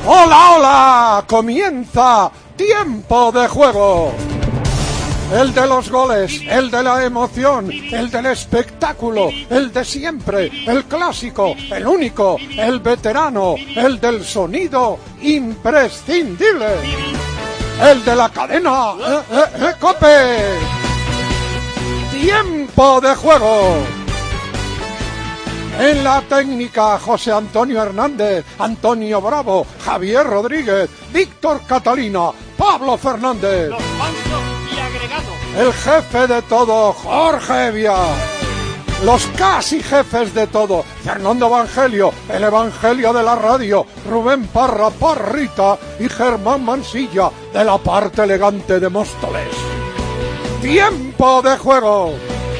¡Hola, hola! Comienza Tiempo de Juego. El de los goles, el de la emoción, el del espectáculo, el de siempre, el clásico, el único, el veterano, el del sonido imprescindible. El de la cadena COPE. Tiempo de Juego. En la técnica, José Antonio Hernández, Antonio Bravo, Javier Rodríguez, Víctor Catalina, Pablo Fernández. Los mansos y agregados. El jefe de todo, Jorge Evia. Los casi jefes de todo, Fernando Evangelio, el Evangelio de la radio, Rubén Parra, Parrita y Germán Mansilla, de la parte elegante de Móstoles. Tiempo de Juego.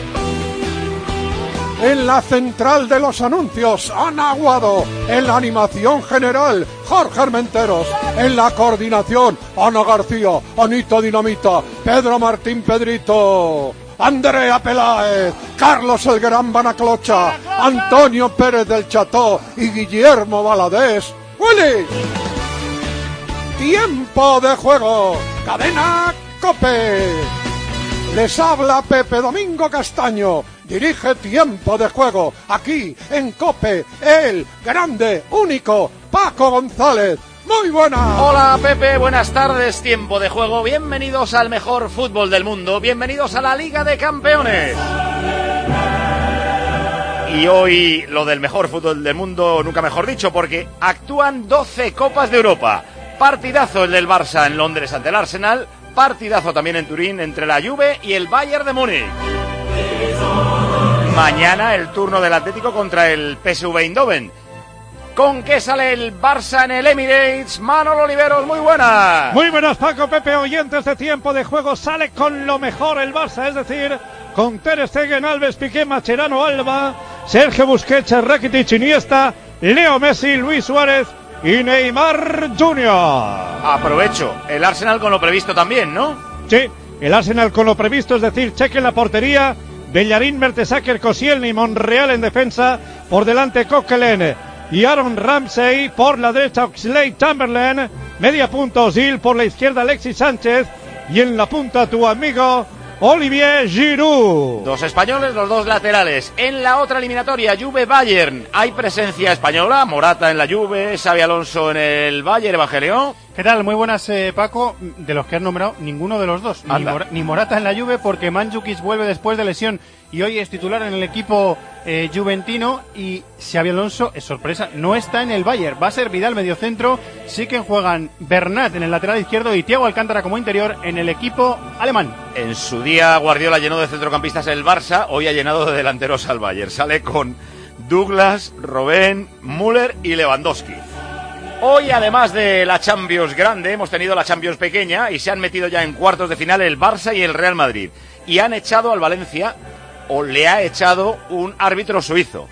En la central de los anuncios, Ana Aguado. En la animación general, Jorge Armenteros. En la coordinación, Ana García, Anita Dinamita, Pedro Martín Pedrito, Andrea Peláez, Carlos el Gran Banaclocha, Antonio Pérez del Cható y Guillermo Valadés. ¡Willy! Tiempo de Juego. Cadena COPE. Les habla Pepe Domingo Castaño. Dirige Tiempo de Juego, aquí en COPE, el grande, único, Paco González. ¡Muy buenas! Hola Pepe, buenas tardes, Tiempo de Juego. Bienvenidos al mejor fútbol del mundo, bienvenidos a la Liga de Campeones. Y hoy lo del mejor fútbol del mundo, nunca mejor dicho, porque actúan 12 Copas de Europa. Partidazo el del Barça en Londres ante el Arsenal, partidazo también en Turín entre la Juve y el Bayern de Múnich. Mañana el turno del Atlético contra el PSV Eindhoven. ¿Con qué sale el Barça en el Emirates? Manolo Oliveros, muy buenas. Muy buenas, Paco, Pepe, oyentes de Tiempo de Juego. Sale con lo mejor el Barça, es decir, con Ter Stegen, Alves, Piqué, Mascherano, Alba, Sergio Busquets, Rakitic, Iniesta, Leo Messi, Luis Suárez y Neymar Jr. Aprovecho, el Arsenal con lo previsto también, ¿no? Sí, el Arsenal con lo previsto, es decir, Cheque en la portería, Bellerín, Mertesacker, Koscielny y Monreal en defensa, por delante Coquelin y Aaron Ramsey, por la derecha Oxlade-Chamberlain, media punta Ozil, por la izquierda Alexis Sánchez y en la punta tu amigo Olivier Giroud. Dos españoles, los dos laterales. En la otra eliminatoria, Juve-Bayern, hay presencia española, Morata en la Juve, Xabi Alonso en el Bayern, Evangelio. ¿Qué tal? Muy buenas, Paco. De los que has nombrado, ninguno de los dos. Ni Morata en la Juve, porque Mandzukic vuelve después de lesión y hoy es titular en el equipo juventino. Y Xabi Alonso, es sorpresa, no está en el Bayern. Va a ser Vidal mediocentro. Sí que juegan Bernat en el lateral izquierdo y Thiago Alcántara como interior en el equipo alemán. En su día Guardiola llenó de centrocampistas el Barça, hoy ha llenado de delanteros al Bayern. Sale con Douglas, Robben, Müller y Lewandowski. Hoy, además de la Champions grande, hemos tenido la Champions pequeña y se han metido ya en cuartos de final el Barça y el Real Madrid. Y han echado al Valencia, o le ha echado un árbitro suizo.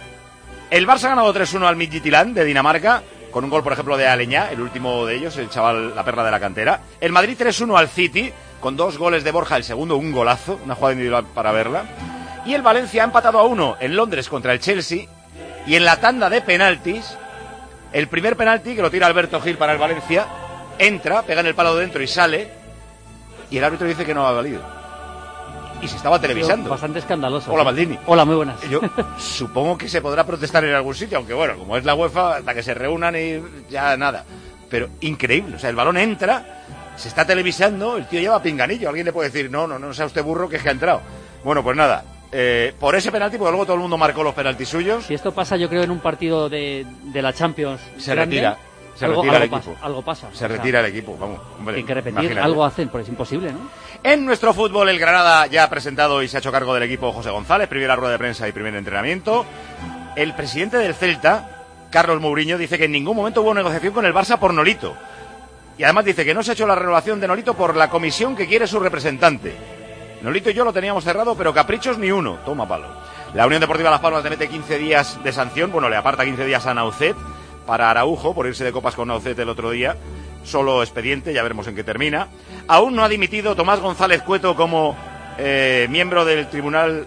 El Barça ha ganado 3-1 al Midtjylland de Dinamarca, con un gol, por ejemplo, de Aleñá, el último de ellos, el chaval, la perla de la cantera. El Madrid 3-1 al City, con 2 goles de Borja, el segundo un golazo, una jugada individual para verla. Y el Valencia ha empatado a 1 en Londres contra el Chelsea, y en la tanda de penaltis, el primer penalti, que lo tira Alberto Gil para el Valencia, entra, pega en el palo de dentro y sale, y el árbitro dice que no ha valido. Y se estaba televisando. Bastante escandaloso. Hola, Maldini. Hola, muy buenas. Yo supongo que se podrá protestar en algún sitio, aunque bueno, como es la UEFA, hasta que se reúnan y ya nada. Pero increíble, o sea, el balón entra, se está televisando, el tío lleva pinganillo. Alguien le puede decir, no sea usted burro, que es que ha entrado. Bueno, pues nada. Por ese penalti, porque luego todo el mundo marcó los penaltis suyos. Si esto pasa, yo creo, en un partido de la Champions se grande, retira el equipo. Algo pasa. Se retira el equipo, vamos. Hombre, hay que repetir, imagínate. algo hacen, porque es imposible, ¿no? En nuestro fútbol, el Granada ya ha presentado y se ha hecho cargo del equipo José González, primera rueda de prensa y primer entrenamiento. El presidente del Celta, Carlos Mourinho, dice que en ningún momento hubo negociación con el Barça por Nolito. Y además dice que no se ha hecho la renovación de Nolito por la comisión que quiere su representante. Nolito y yo lo teníamos cerrado, pero caprichos ni uno. Toma palo. La Unión Deportiva Las Palmas le mete 15 días de sanción. Bueno, le aparta 15 días a Naucet para Araujo, por irse de copas con Naucet el otro día. Solo expediente, ya veremos en qué termina. Aún no ha dimitido Tomás González Cueto como miembro del Tribunal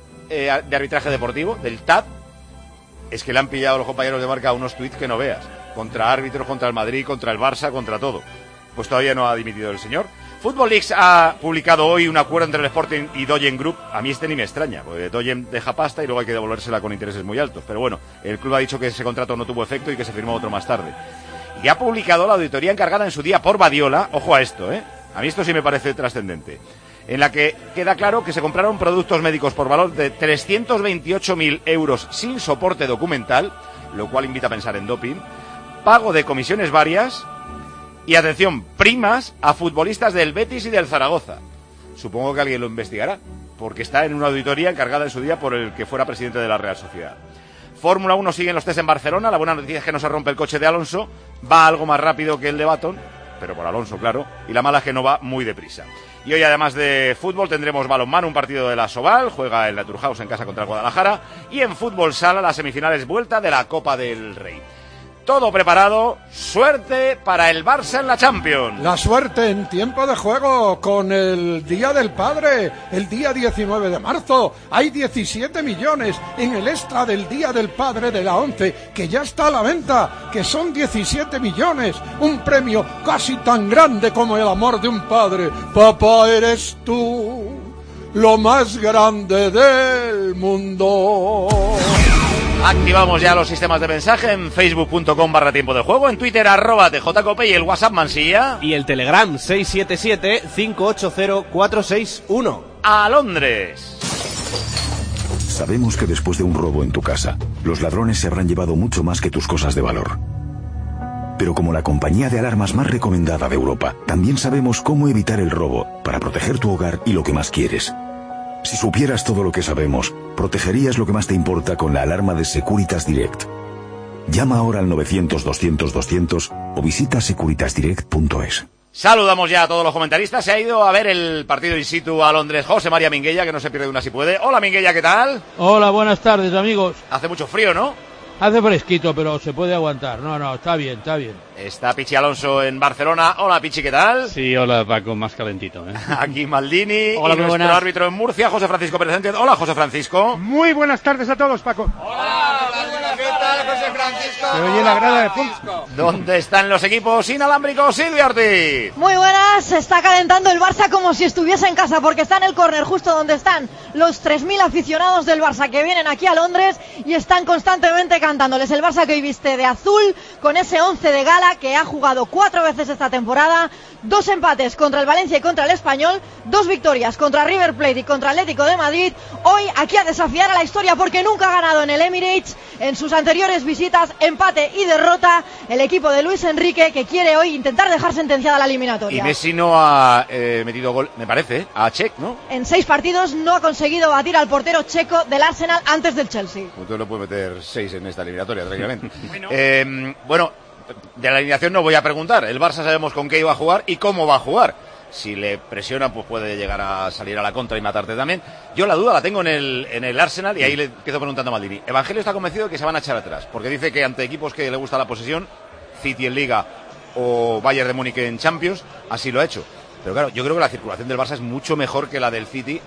de Arbitraje Deportivo, del TAD. Es que le han pillado los compañeros de Marca unos tuits que no veas. contra árbitros, contra el Madrid, contra el Barça, contra todo. Pues todavía no ha dimitido el señor. Football Leagues ha publicado hoy un acuerdo entre el Sporting y Doyen Group. A mí ni me extraña, porque Doyen deja pasta y luego hay que devolvérsela con intereses muy altos. Pero bueno, el club ha dicho que ese contrato no tuvo efecto y que se firmó otro más tarde. Y ha publicado la auditoría encargada en su día por Badiola. Ojo a esto, a mí esto sí me parece trascendente. En la que queda claro que se compraron productos médicos por valor de 328.000 euros sin soporte documental, lo cual invita a pensar en doping, pago de comisiones varias y, atención, primas a futbolistas del Betis y del Zaragoza. Supongo que alguien lo investigará, porque está en una auditoría encargada en su día por el que fuera presidente de la Real Sociedad. Fórmula 1 siguen los test en Barcelona. La buena noticia es que no se rompe el coche de Alonso. Va algo más rápido que el de Baton, pero por Alonso, claro. Y la mala es que no va muy deprisa. Y hoy, además de fútbol, tendremos balonmano, un partido de la Soval. Juega el Naturhaus en casa contra el Guadalajara. Y en fútbol sala, las semifinales vuelta de la Copa del Rey. Todo preparado, suerte para el Barça en la Champions. La suerte en tiempo de juego con el Día del Padre, el día 19 de marzo. Hay 17 millones en el extra del Día del Padre de la 11, que ya está a la venta, que son 17 millones. Un premio casi tan grande como el amor de un padre. Papá, eres tú, lo más grande del mundo. Activamos ya los sistemas de mensaje en facebook.com/tiempo de juego, en Twitter @tjcope y el WhatsApp Mansilla. Y el Telegram 677-580-461. A Londres. Sabemos que después de un robo en tu casa, los ladrones se habrán llevado mucho más que tus cosas de valor. Pero como la compañía de alarmas más recomendada de Europa, también sabemos cómo evitar el robo para proteger tu hogar y lo que más quieres. Si supieras todo lo que sabemos, protegerías lo que más te importa con la alarma de Securitas Direct. Llama ahora al 900-200-200 o visita securitasdirect.es. Saludamos ya a todos los comentaristas. Se ha ido a ver el partido in situ a Londres José María Minguella, que no se pierde una si puede. Hola Minguella, ¿qué tal? Hola, buenas tardes, amigos. Hace mucho frío, ¿no? Hace fresquito, pero se puede aguantar. No, está bien, está bien. Está Pichi Alonso en Barcelona. Hola Pichi, ¿qué tal? Sí, hola Paco, más calentito, ¿eh? Aquí Maldini. Hola, y nuestro buenas. árbitro en Murcia, José Francisco Pérez Sánchez. Hola José Francisco. Muy buenas tardes a todos, Paco. Hola, ¿qué tal José Francisco? Se oye la grada de punto. ¿Dónde están los equipos inalámbricos? Silvia Ortiz. Muy buenas, se está calentando el Barça como si estuviese en casa, porque está en el córner justo donde están los 3.000 aficionados del Barça que vienen aquí a Londres y están constantemente cantándoles. El Barça que hoy viste de azul, con ese 11 de gala que ha jugado 4 veces esta temporada, 2 empates contra el Valencia y contra el Español, 2 victorias contra River Plate y contra Atlético de Madrid. Hoy aquí a desafiar a la historia porque nunca ha ganado en el Emirates. En sus anteriores visitas, empate y derrota, el equipo de Luis Enrique, que quiere hoy intentar dejar sentenciada la eliminatoria. Y Messi no ha metido gol, me parece, a Čech, ¿no? En 6 partidos no ha conseguido batir al portero checo del Arsenal antes del Chelsea. Usted lo puede meter 6 en esta eliminatoria, tranquilamente. Bueno, de la alineación no voy a preguntar. El Barça sabemos con qué iba a jugar y cómo va a jugar. Si le presionan, pues puede llegar a salir a la contra y matarte también. Yo la duda la tengo en el Arsenal y ahí le empiezo preguntando a Maldini. Evangelio está convencido de que se van a echar atrás, porque dice que ante equipos que le gusta la posesión, City en Liga o Bayern de Múnich en Champions, así lo ha hecho. Pero claro, yo creo que la circulación del Barça es mucho mejor que la del City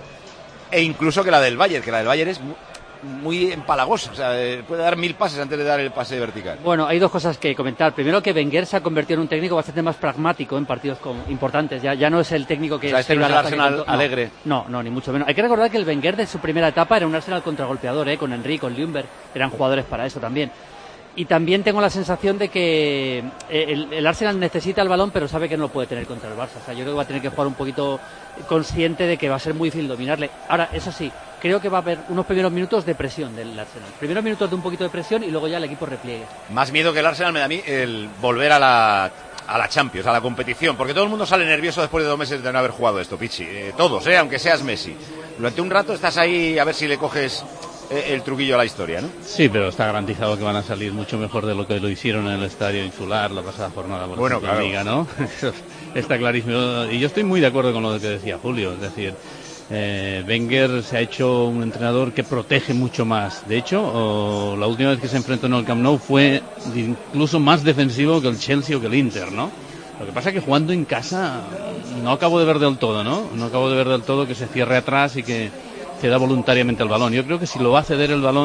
e incluso que la del Bayern, que la del Bayern es muy empalagosa, o sea, puede dar 1000 pases antes de dar el pase vertical. Bueno, hay dos cosas que comentar. Primero, que Wenger se ha convertido en un técnico bastante más pragmático en partidos importantes. Ya no es el técnico que... O sea, este no es el Arsenal alegre. No, ni mucho menos. Hay que recordar que el Wenger de su primera etapa era un Arsenal contragolpeador, con Henry, con Ljungberg. Eran jugadores para eso también. Y también tengo la sensación de que el Arsenal necesita el balón, pero sabe que no lo puede tener contra el Barça. O sea, yo creo que va a tener que jugar un poquito consciente de que va a ser muy difícil dominarle. Ahora, eso sí, creo que va a haber unos primeros minutos de presión del Arsenal. Primeros minutos de un poquito de presión y luego ya el equipo repliegue. Más miedo que el Arsenal me da a mí el volver a la Champions, a la competición, porque todo el mundo sale nervioso después de 2 meses de no haber jugado esto, Pichi. Todos, aunque seas Messi. Durante un rato estás ahí a ver si le coges el truquillo a la historia, ¿no? Sí, pero está garantizado que van a salir mucho mejor de lo que lo hicieron en el Estadio Insular la pasada jornada por bueno, la Liga, ¿no? Eso está clarísimo. Y yo estoy muy de acuerdo con lo que decía Julio, es decir, Wenger se ha hecho un entrenador que protege mucho más. De hecho, la última vez que se enfrentó en el Camp Nou fue incluso más defensivo que el Chelsea o que el Inter, ¿no? Lo que pasa es que jugando en casa no acabo de ver del todo, ¿no? No acabo de ver del todo que se cierre atrás y que ceda voluntariamente el balón. Yo creo que si lo va a ceder el balón,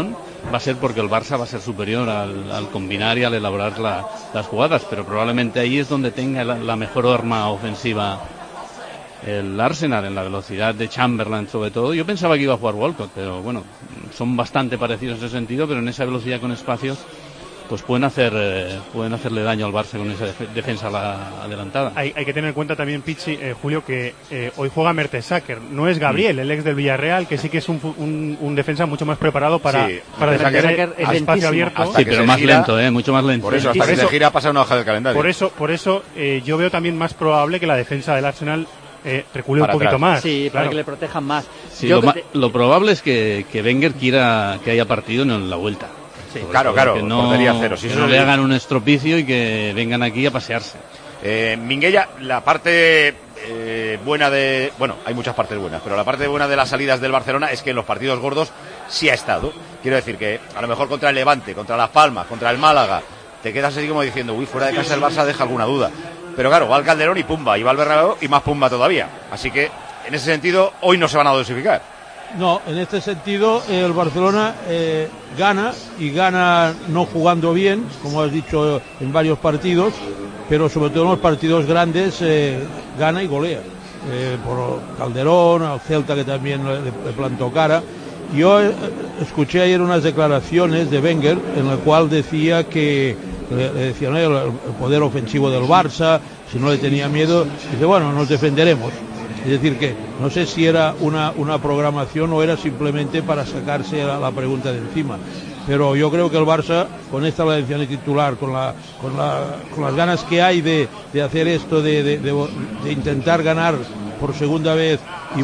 va a ser porque el Barça va a ser superior al combinar y al elaborar las jugadas, pero probablemente ahí es donde tenga la mejor arma ofensiva el Arsenal, en la velocidad de Chamberlain sobre todo. Yo pensaba que iba a jugar Walcott, pero bueno, son bastante parecidos en ese sentido, pero en esa velocidad con espacios pues pueden hacerle daño al Barça con esa defensa adelantada. Hay que tener en cuenta también, Pichi, Julio, que hoy juega Mertesacker, no es Gabriel, el ex del Villarreal, que sí que es un defensa mucho más preparado para defender el espacio abierto. Sí, pero más lento, mucho más lento. Por eso, hasta que se gira pasa una hoja del calendario. Por eso yo veo también más probable que la defensa del Arsenal recule un poquito más. Sí, para que le protejan más. Sí, lo probable es que Wenger quiera que haya partido en la vuelta. Sí, claro, que no le hagan un estropicio y que vengan aquí a pasearse. Minguella, la parte buena de... Bueno, hay muchas partes buenas, pero la parte buena de las salidas del Barcelona es que en los partidos gordos sí ha estado. Quiero decir que a lo mejor contra el Levante, contra Las Palmas, contra el Málaga, te quedas así como diciendo, uy, fuera de casa el Barça deja alguna duda. Pero claro, va al Calderón y pumba, y va al Bernabéu y más pumba todavía. Así que, en ese sentido, hoy no se van a dosificar. No, en este sentido el Barcelona gana, y gana no jugando bien, como has dicho en varios partidos, pero sobre todo en los partidos grandes gana y golea. Por Calderón, al Celta, que también le plantó cara. Yo escuché ayer unas declaraciones de Wenger en la cual decía que le decían el poder ofensivo del Barça, si no le tenía miedo, dice, bueno, nos defenderemos. Es decir, que no sé si era una programación o era simplemente para sacarse la pregunta de encima. Pero yo creo que el Barça, con esta elección de titular, con las ganas que hay de hacer esto, de intentar ganar por segunda vez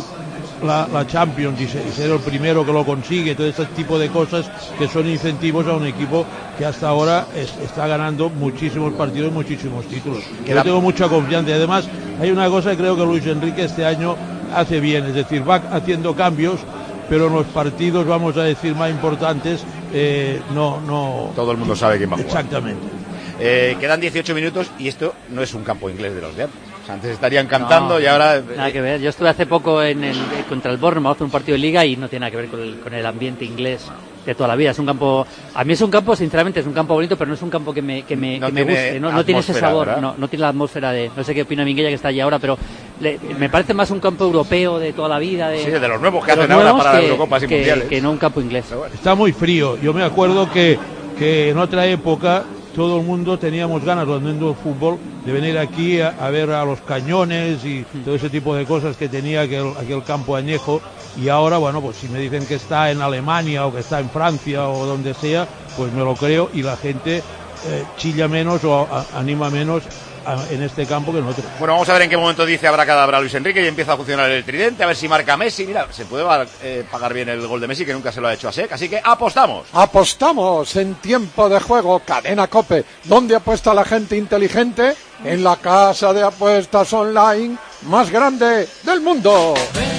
la Champions y ser el primero que lo consigue, todo este tipo de cosas que son incentivos a un equipo que hasta ahora está ganando muchísimos partidos y muchísimos títulos. Yo tengo mucha confianza, y además hay una cosa que creo que Luis Enrique este año hace bien, es decir, va haciendo cambios, pero en los partidos, vamos a decir, más importantes, no... Todo el mundo sabe quién va a jugar. Exactamente. Quedan 18 minutos y esto no es un campo inglés de los de antes. O sea, antes estarían cantando y ahora... Nada que ver. Yo estuve hace poco contra el Bournemouth en un partido de Liga y no tiene nada que ver con el ambiente inglés de toda la vida. Es un campo... A mí es un campo, sinceramente, es un campo bonito, pero no es un campo que me guste. No tiene ese sabor. No tiene la atmósfera de... No sé qué opina Minguella, que está allí ahora, pero me parece más un campo europeo de toda la vida. Sí, de los nuevos que hacen ahora para las Eurocopas y Mundiales. Que no un campo inglés. Está muy frío. Yo me acuerdo que en otra época todo el mundo teníamos ganas, los del fútbol, de venir aquí a ver a los cañones y todo ese tipo de cosas que tenía aquel campo añejo. Y ahora, bueno, pues si me dicen que está en Alemania o que está en Francia o donde sea, pues me lo creo, y la gente chilla menos o anima menos en este campo que en otro. Bueno, vamos a ver en qué momento dice abracadabra Luis Enrique y empieza a funcionar el tridente, a ver si marca Messi. Mira, se puede pagar bien el gol de Messi, que nunca se lo ha hecho a Sek, así que apostamos. Apostamos en tiempo de juego, Cadena COPE. ¿Dónde apuesta la gente inteligente? En la casa de apuestas online más grande del mundo.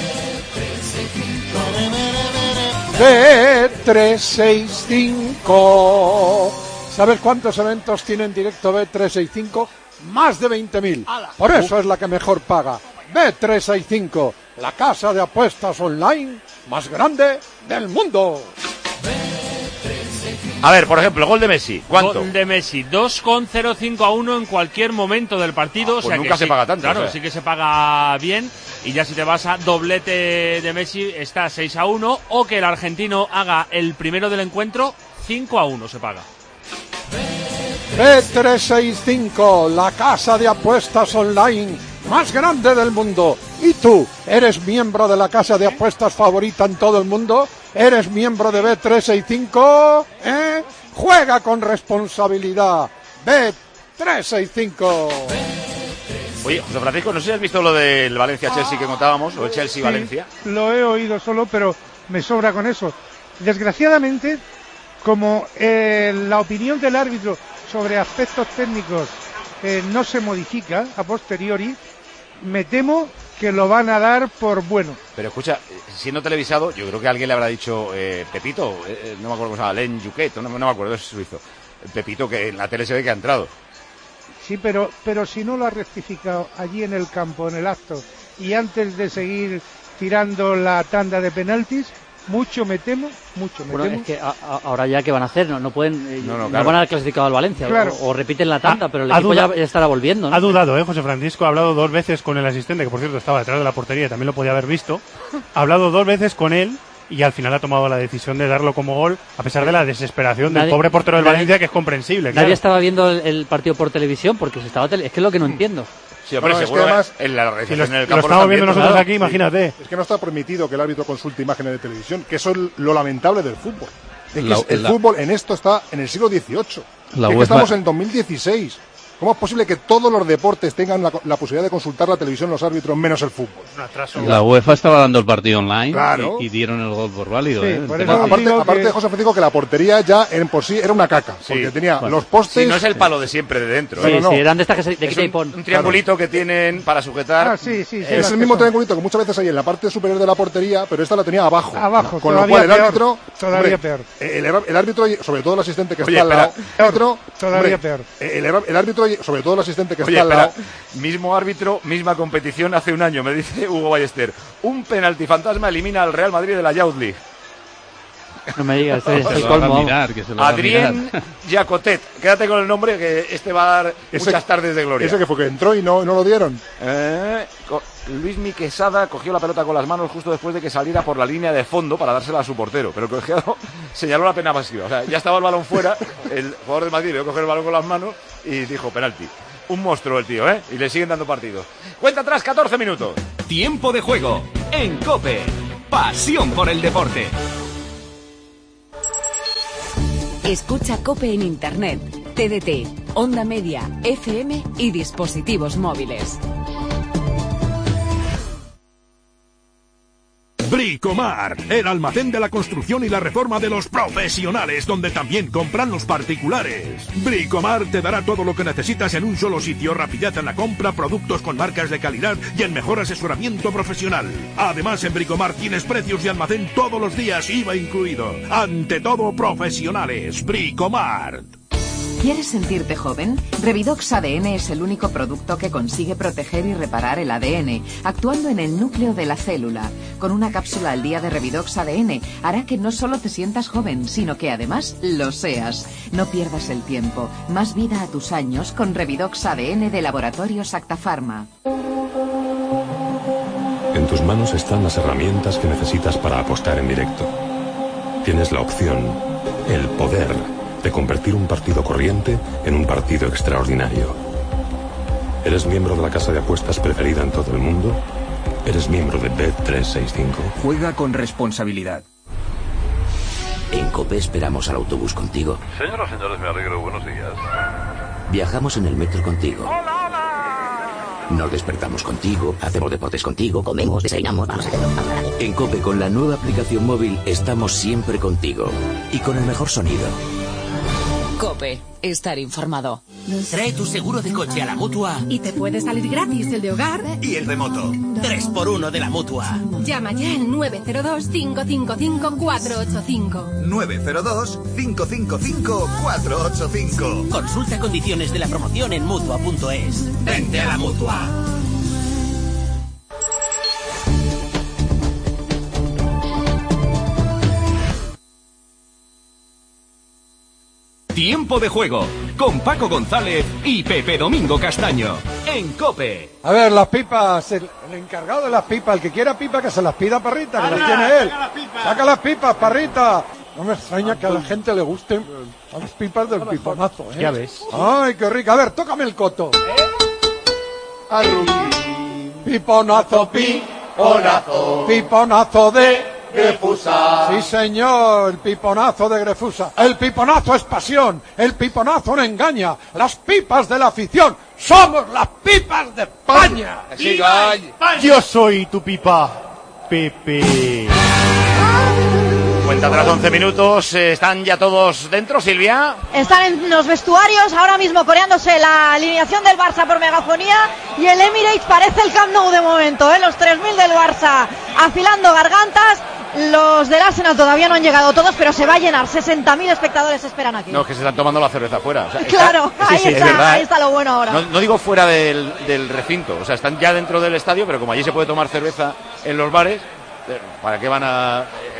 Bet365. ¿Sabes cuántos eventos tiene en directo Bet365? Más de 20.000. Por eso es la que mejor paga. Bet365, la casa de apuestas online más grande del mundo. A ver, por ejemplo, gol de Messi. ¿Cuánto? Gol de Messi, 2,05 a 1 en cualquier momento del partido. Pues o sea, nunca se paga tanto. Claro, sí que se paga bien. Y ya si te vas a doblete de Messi, está 6 a 1. O que el argentino haga el primero del encuentro, 5 a 1 se paga. Bet365, la casa de apuestas online más grande del mundo. ¿Y tú, eres miembro de la casa de apuestas favorita en todo el mundo? ¿Eres miembro de Bet365? Juega con responsabilidad. Bet365. Oye, José Francisco, no sé si has visto lo del Valencia-Chelsea que contábamos, o el Chelsea-Valencia. Sí, lo he oído solo, pero me sobra con eso. Desgraciadamente, como la opinión del árbitro sobre aspectos técnicos no se modifica a posteriori, me temo que lo van a dar por bueno. Pero escucha, siendo televisado, yo creo que alguien le habrá dicho Pepito, no me acuerdo cómo se llama, Len Juquet, no me acuerdo, es suizo. Pepito, que en la tele se ve que ha entrado. Sí, pero si no lo ha rectificado allí en el campo, en el acto, y antes de seguir tirando la tanda de penaltis, mucho me temo. Bueno, es que ahora ya, ¿qué van a hacer? No pueden, claro. no van a haber clasificado al Valencia, Claro. o repiten la tanda, pero el equipo ya estará volviendo, ¿no? Ha dudado, José Francisco ha hablado 2 veces con el asistente, que por cierto estaba detrás de la portería y también lo podía haber visto. Ha hablado 2 veces con él y al final ha tomado la decisión de darlo como gol, a pesar de la desesperación del pobre portero del Valencia, que es comprensible. Nadie Claro. estaba viendo el partido por televisión porque se estaba es que es lo que no entiendo. Sí, hombre, Bueno, es seguro que además- en la Si realización en el lo campo estamos viendo nosotros claro. aquí, imagínate. Es que no está permitido que el árbitro consulte imágenes de televisión, que eso es lo lamentable del fútbol. Es que el fútbol en esto está en el siglo XVIII. La Es que UEFA- estamos en 2016. ¿Cómo es posible que todos los deportes tengan la posibilidad de consultar la televisión los árbitros menos el fútbol? Un atraso. La UEFA estaba dando el partido online Claro. y dieron el gol por válido. Sí, por eso Aparte, digo que- José Francisco, que la portería ya en por sí era una caca, porque tenía bueno. los postes. Sí, no es el palo de siempre de dentro. Sí, ¿eh? no. sí, eran de estas que se de Es quita y pon. un triangulito que tienen para sujetar. Ah, sí, Es las el que mismo son. triangulito que muchas veces hay en la parte superior de la portería, pero esta la tenía abajo. Abajo, con lo todavía cual el peor, árbitro, todavía peor. El árbitro, sobre todo el asistente que Oye, está al lado, espera. el árbitro, Todavía peor. El árbitro, sobre todo el asistente que Oye, está al espera, lado. mismo árbitro, misma competición hace un año, me dice Hugo Ballester. Un penalti fantasma elimina al Real Madrid de la Youth League. No me digas, Que es se el lo colmo. hagan mirar, que se lo hagan Adrien mirar. Jacotet. Quédate con el nombre, que este va a dar Ese- muchas tardes de gloria. Ese que fue que entró y no lo dieron. Luis Quesada cogió la pelota con las manos justo después de que saliera por la línea de fondo para dársela a su portero, pero el colegiado señaló la pena pasiva. O sea, ya estaba el balón fuera, el jugador de Madrid vio coger el balón con las manos y dijo penalti. Un monstruo el tío, ¿eh? Y le siguen dando partidos. Cuenta atrás, 14 minutos. Tiempo de juego en COPE. Pasión por el deporte. Escucha COPE en Internet, TDT, Onda Media, FM y dispositivos móviles. Bricomar, el almacén de la construcción y la reforma de los profesionales, donde también compran los particulares. Bricomar te dará todo lo que necesitas en un solo sitio, rapidez en la compra, productos con marcas de calidad y el mejor asesoramiento profesional. Además, en Bricomar tienes precios de almacén todos los días, IVA incluido. Ante todo, profesionales. Bricomar. ¿Quieres sentirte joven? Revidox ADN es el único producto que consigue proteger y reparar el ADN, actuando en el núcleo de la célula. Con una cápsula al día de Revidox ADN hará que no solo te sientas joven, sino que además lo seas. No pierdas el tiempo. Más vida a tus años con Revidox ADN de Laboratorios Acta Pharma. En tus manos están las herramientas que necesitas para apostar en directo. Tienes la opción, el poder, de convertir un partido corriente en un partido extraordinario. ¿Eres miembro de la casa de apuestas preferida en todo el mundo? ¿Eres miembro de Bet365? Juega con responsabilidad. En COPE esperamos al autobús contigo. Señoras y señores, me alegro. Buenos días. Viajamos en el metro contigo. Nos despertamos contigo, hacemos deportes contigo, comemos, desayunamos, vamos a hacer. En COPE, con la nueva aplicación móvil, estamos siempre contigo. Y con el mejor sonido. COPE, estar informado. Trae tu seguro de coche a la Mutua Y te puede salir gratis el de hogar. y el remoto. 3x1 de la Mutua. Llama ya al 902-555-485. 902-555-485. Consulta condiciones de la promoción en Mutua.es. Vente a la Mutua. Tiempo de juego con Paco González y Pepe Domingo Castaño en COPE. A ver, las pipas, el encargado de las pipas, el que quiera pipa que se las pida a Parrita, que las tiene él. Saca las pipas, Parrita. No me extraña que a la gente le gusten las pipas del piponazo, ¿eh? Ya ves. Ay, qué rica. A ver, tócame el coto. Piponazo, piponazo, piponazo de Grefusa. Sí, señor, el piponazo de Grefusa. El piponazo es pasión, el piponazo no engaña. Las pipas de la afición, somos las pipas de España. Yo soy tu pipa, Pepe. Cuenta atrás, 11 minutos. ¿Están ya todos dentro, Silvia? Están en los vestuarios ahora mismo coreándose la alineación del Barça por megafonía y el Emirates parece el Camp Nou de momento, ¿eh? Los 3.000 del Barça afilando gargantas. Los del Arsenal todavía no han llegado todos, pero se va a llenar. 60.000 espectadores esperan aquí. No, es que se están tomando la cerveza fuera. O sea, Claro, sí, ahí es está, verdad, ahí ¿eh? está lo bueno ahora. No digo fuera del recinto, o sea, están ya dentro del estadio, pero como allí se puede tomar cerveza en los bares, ¿para qué van a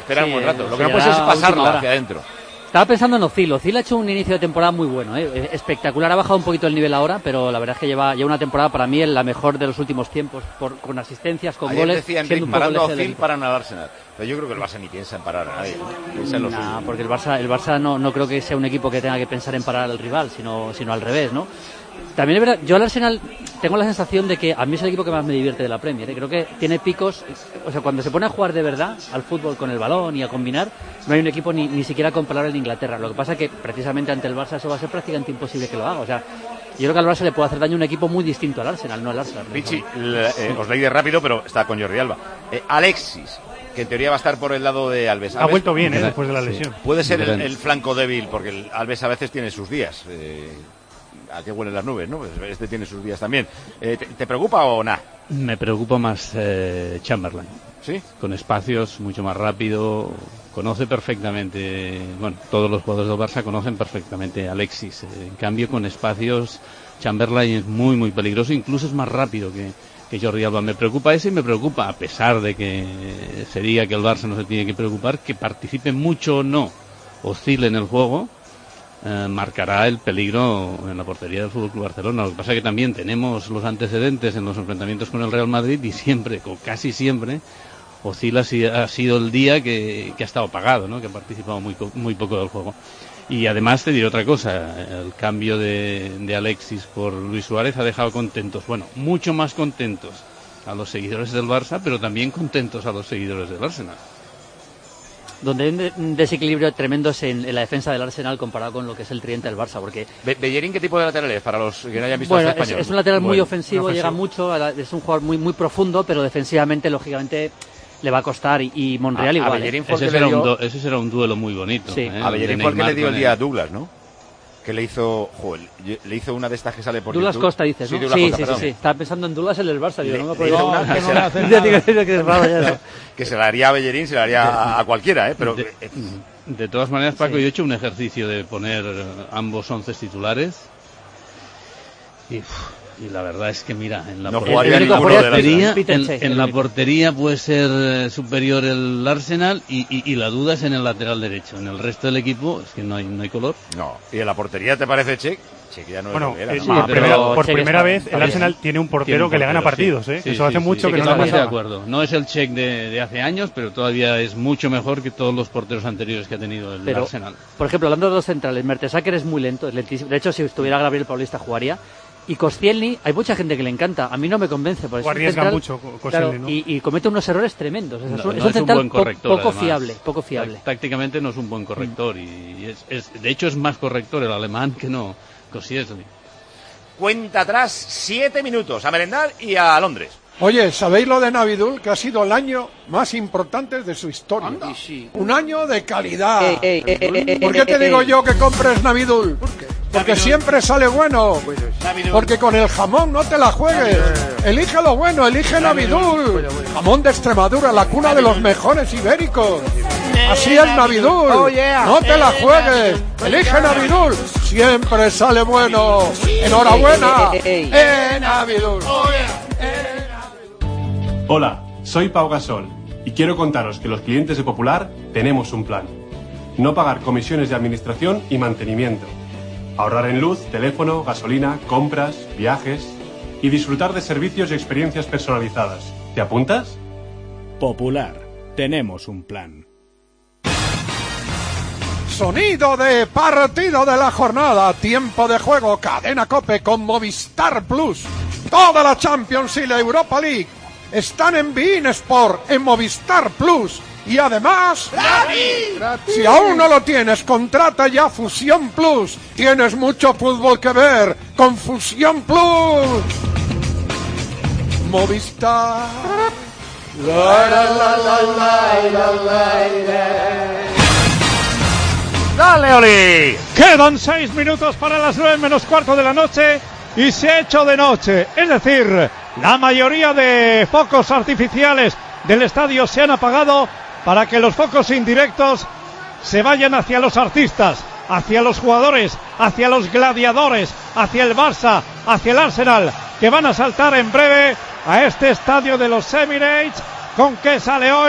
espera un buen rato. Lo que no puedes es pasarla hacia adentro. Estaba pensando en Ozil. Ozil ha hecho un inicio de temporada muy bueno, espectacular. Ha bajado un poquito el nivel ahora, pero la verdad es que lleva una temporada para mí la mejor de los últimos tiempos, con asistencias, con goles. Decía Enrique, parando a Ozil paran al Arsenal. Pero yo creo que el Barça ni piensa en parar a nadie. Porque el Barça no creo que sea un equipo que tenga que pensar en parar al rival, sino al revés, ¿no? También es verdad, yo al Arsenal tengo la sensación de que a mí es el equipo que más me divierte de la Premier, Creo que tiene picos, o sea, cuando se pone a jugar de verdad al fútbol con el balón y a combinar, no hay un equipo ni siquiera comparable en Inglaterra. Lo que pasa es que precisamente ante el Barça eso va a ser prácticamente imposible que lo haga. O sea, yo creo que al Barça le puede hacer daño un equipo muy distinto al Arsenal, no al Arsenal. Richie, os leí de rápido, pero está con Jordi Alba. Alexis, que en teoría va a estar por el lado de Alves. Ha vuelto bien, después de la lesión. Puede ser el flanco débil, porque el Alves a veces tiene sus días. ¿A qué huelen las nubes, no? Pues este tiene sus días también. ¿Te preocupa o nada? Me preocupa más Chamberlain. ¿Sí? Con espacios, mucho más rápido, conoce perfectamente, todos los jugadores del Barça conocen perfectamente a Alexis. En cambio, con espacios, Chamberlain es muy, muy peligroso, incluso es más rápido que Jordi Alba. Me preocupa ese y me preocupa, a pesar de que se diga que el Barça no se tiene que preocupar, que participe mucho o no, oscile en el juego, marcará el peligro en la portería del FC Barcelona. Lo que pasa es que también tenemos los antecedentes en los enfrentamientos con el Real Madrid y siempre, o casi siempre, oscila ha sido el día que ha estado apagado, ¿no? Que ha participado muy poco del juego. Y además te diré otra cosa, el cambio de Alexis por Luis Suárez ha dejado contentos, mucho más contentos a los seguidores del Barça, pero también contentos a los seguidores del Arsenal. Donde hay un desequilibrio tremendo es en la defensa del Arsenal comparado con lo que es el tridente del Barça, porque... ¿Bellerín qué tipo de lateral es, para los que no hayan visto este español? Es un lateral muy ofensivo, llega mucho, es un jugador muy, muy profundo, pero defensivamente, lógicamente, le va a cer y Monreal igual. Ese será un duelo muy bonito. Sí. A Bellerín fue el que le dio el día a Douglas, ¿no? Que le hizo una de estas que sale por Douglas YouTube. Costa, dices, ¿no? Sí. Estaba pensando en Douglas, el del Barça. Que se la haría a Bellerín, se la haría a cualquiera, pero... De todas maneras, Paco, yo he hecho un ejercicio de poner ambos 11 titulares y la verdad es que, mira, en la portería puede ser superior el Arsenal y la duda es en el lateral derecho. En el resto del equipo es que no hay color. No. ¿Y en la portería te parece Check? Check ya no es por primera vez el Arsenal tiene un portero que le gana partidos, Eso hace mucho que no estamos de acuerdo. No es el Check de hace años, pero todavía es mucho mejor que todos los porteros anteriores que ha tenido el Arsenal. Por ejemplo, hablando de los centrales, Mertesacker es muy lento, es lentísimo. De hecho, si estuviera Gabriel Paulista jugaría. Y Koscielny, hay mucha gente que le encanta. A mí no me convence. Arriesga mucho Koscielny, ¿no? Y comete unos errores tremendos. Es un central buen corrector, poco fiable. Tácticamente no es un buen corrector. Y de hecho es más corrector el alemán que no Koscielny. Cuenta atrás 7 minutos. A merendar y a Londres. Oye, ¿sabéis lo de Navidul? Que ha sido el año más importante de su historia. Un año de calidad. ¿Por qué te digo yo que compres Navidul? Porque siempre sale bueno. Porque con el jamón no te la juegues. Elige lo bueno, elige Navidul. Jamón de Extremadura, la cuna de los mejores ibéricos. Así es Navidul. No te la juegues. Elige Navidul. Siempre sale bueno. Enhorabuena. Navidul. Hola, soy Pau Gasol y quiero contaros que los clientes de Popular tenemos un plan. No pagar comisiones de administración y mantenimiento. Ahorrar en luz, teléfono, gasolina, compras, viajes y disfrutar de servicios y experiencias personalizadas. ¿Te apuntas? Popular, tenemos un plan. Sonido de partido de la jornada, tiempo de juego, cadena COPE con Movistar Plus. Toda la Champions y la Europa League están en beIN Sport, en Movistar Plus. Y además, ¡gratis! Si aún no lo tienes, contrata ya Fusión Plus. Tienes mucho fútbol que ver con Fusión Plus. Movistar. ¡Dale, Oli! Quedan 6 minutos para las 9 menos cuarto de la noche y se ha hecho de noche. Es decir, la mayoría de focos artificiales del estadio se han apagado para que los focos indirectos se vayan hacia los artistas, hacia los jugadores, hacia los gladiadores, hacia el Barça, hacia el Arsenal, que van a saltar en breve a este estadio de los Emirates. ¿Con qué sale hoy?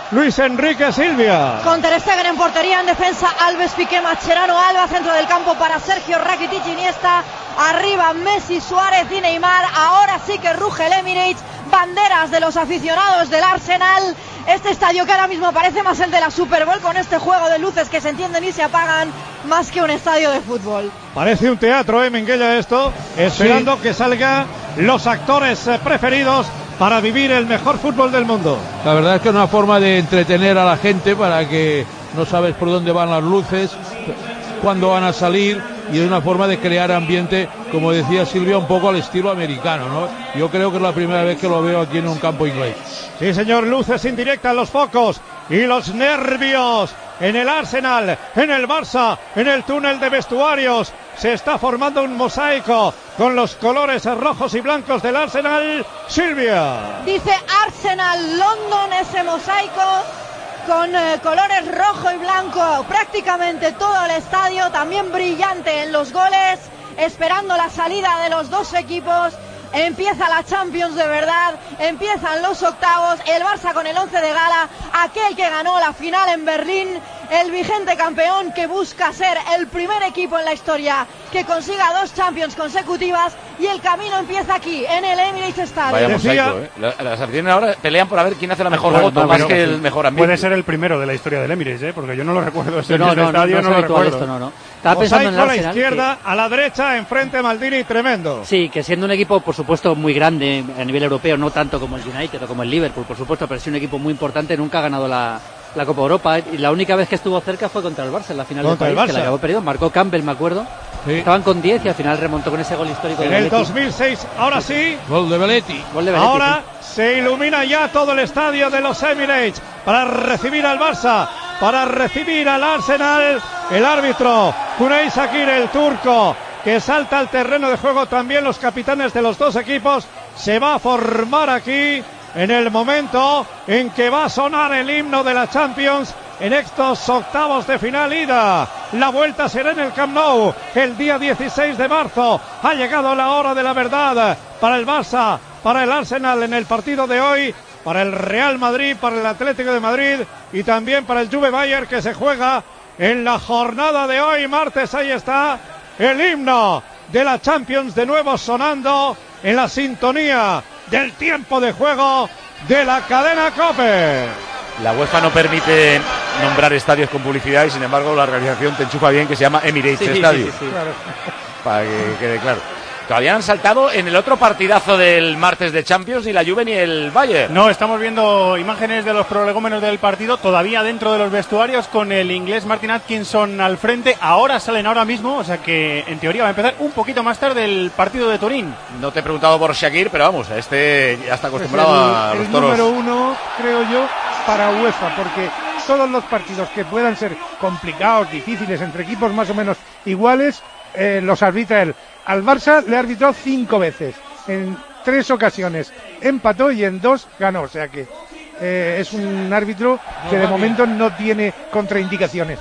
Luis Enrique Silvia. Con Ter Stegen en portería, en defensa Alves, Piqué, Mascherano, Alba, centro del campo para Sergio, Rakitic, Iniesta, arriba Messi, Suárez y Neymar. Ahora sí que ruge el Emirates, banderas de los aficionados del Arsenal. Este estadio que ahora mismo parece más el de la Super Bowl, con este juego de luces que se encienden y se apagan, más que un estadio de fútbol. Parece un teatro, Minguella, esto, esperando que salgan los actores preferidos para vivir el mejor fútbol del mundo. La verdad es que es una forma de entretener a la gente para que no sabes por dónde van las luces, cuándo van a salir, y es una forma de crear ambiente, como decía Silvia, un poco al estilo americano, ¿no? Yo creo que es la primera vez que lo veo aquí en un campo inglés. Sí, señor, luces indirectas, los focos y los nervios en el Arsenal, en el Barça, en el túnel de vestuarios. Se está formando un mosaico con los colores rojos y blancos del Arsenal. Silvia. Dice Arsenal London, ese mosaico con colores rojo y blanco, prácticamente todo el estadio, también brillante en los goles, esperando la salida de los dos equipos. Empieza la Champions de verdad, empiezan los octavos, el Barça con el 11 de gala, aquel que ganó la final en Berlín, el vigente campeón que busca ser el primer equipo en la historia que consiga 2 Champions consecutivas, y el camino empieza aquí, en el Emirates Stadium. Vaya mosaico, Las aficiones ahora pelean por a ver quién hace la mejor foto, más que el mejor ambiente. Puede ser el primero de la historia del Emirates, porque yo no lo recuerdo. Ese no estadio no lo recuerdo. Esto, no. Estaba pensando en el Arsenal, Arsenal, a la izquierda, a la derecha, enfrente Maldini, tremendo. Sí, que siendo un equipo, por supuesto, muy grande a nivel europeo, no tanto como el United o como el Liverpool, por supuesto, pero sí un equipo muy importante, nunca ha ganado la Copa Europa, y la única vez que estuvo cerca fue contra el Barça en la final del país, que la acabó perdido, marcó Campbell, me acuerdo. Sí. Estaban con 10 y al final remontó con ese gol histórico en de el 2006. Ahora sí, gol de Belletti. Ahora se ilumina ya todo el estadio de los Emirates para recibir al Barça, para recibir al Arsenal. El árbitro Cuney Sakir, el turco, que salta al terreno de juego. También los capitanes de los dos equipos. Se va a formar aquí en el momento en que va a sonar el himno de la Champions en estos octavos de final ida. La vuelta será en el Camp Nou el día 16 de marzo. Ha llegado la hora de la verdad para el Barça, para el Arsenal en el partido de hoy, para el Real Madrid, para el Atlético de Madrid y también para el Juve Bayern, que se juega en la jornada de hoy, martes. Ahí está el himno de la Champions, de nuevo sonando en la sintonía del tiempo de juego de la cadena COPE. La UEFA no permite nombrar estadios con publicidad y, sin embargo, la organización te enchufa bien, que se llama Emirates Stadium. Sí. Claro. Para que quede claro. Todavía han saltado en el otro partidazo del martes de Champions, ni la Juve ni el Bayern. No, estamos viendo imágenes de los prolegómenos del partido, todavía dentro de los vestuarios, con el inglés Martin Atkinson al frente. Ahora salen ahora mismo, o sea que en teoría va a empezar un poquito más tarde el partido de Turín. No te he preguntado por Shaqiri, pero vamos, este ya está acostumbrado a los toros. El número 1, creo yo, para UEFA, porque todos los partidos que puedan ser complicados, difíciles, entre equipos más o menos iguales, los arbitra él. Al Barça le arbitró 5 veces, en 3 ocasiones empató y en 2 ganó, o sea que es un árbitro que de momento no tiene contraindicaciones.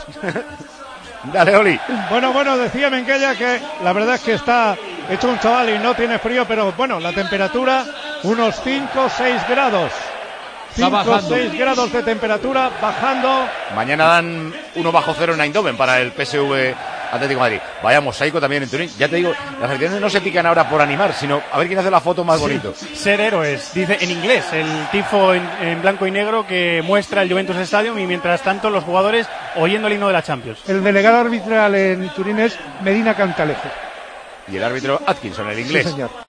Dale, Oli. Bueno, decía Minguella que la verdad es que está hecho un chaval y no tiene frío, pero bueno, la temperatura unos 5-6 grados. 5-6 grados de temperatura, bajando. Mañana dan 1-0 en Eindhoven para el PSV Atlético de Madrid. Vaya mosaico también en Turín. Ya te digo, las aficiones no se pican ahora por animar, sino a ver quién hace la foto más bonito. Ser héroes, dice en inglés, el tifo en blanco y negro que muestra el Juventus Stadium, y mientras tanto los jugadores oyendo el himno de la Champions. El delegado arbitral en Turín es Medina Cantalejo. Y el árbitro Atkinson, el inglés. Sí, señor.